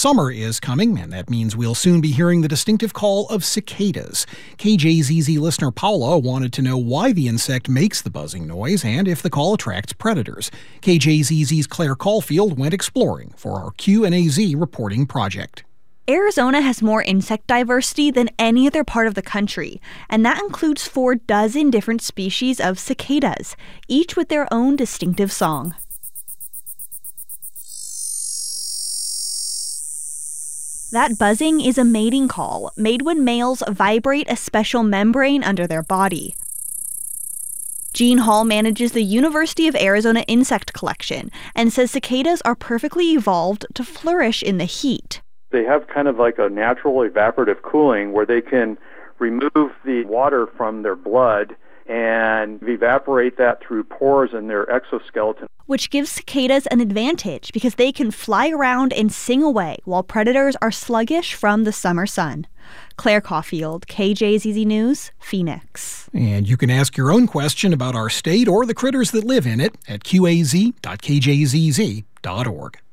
Summer is coming, and that means we'll soon be hearing the distinctive call of cicadas. KJZZ listener Paula wanted to know why the insect makes the buzzing noise and if the call attracts predators. KJZZ's Claire Caulfield went exploring for our Q&AZ reporting project. Arizona has more insect diversity than any other part of the country, and that includes 4 dozen different species of cicadas, each with their own distinctive song. That buzzing is a mating call made when males vibrate a special membrane under their body. Gene Hall manages the University of Arizona insect collection and says cicadas are perfectly evolved to flourish in the heat. They have kind of like a natural evaporative cooling where they can remove the water from their blood and evaporate that through pores in their exoskeleton. Which gives cicadas an advantage because they can fly around and sing away while predators are sluggish from the summer sun. Claire Caulfield, KJZZ News, Phoenix. And you can ask your own question about our state or the critters that live in it at qaz.kjzz.org.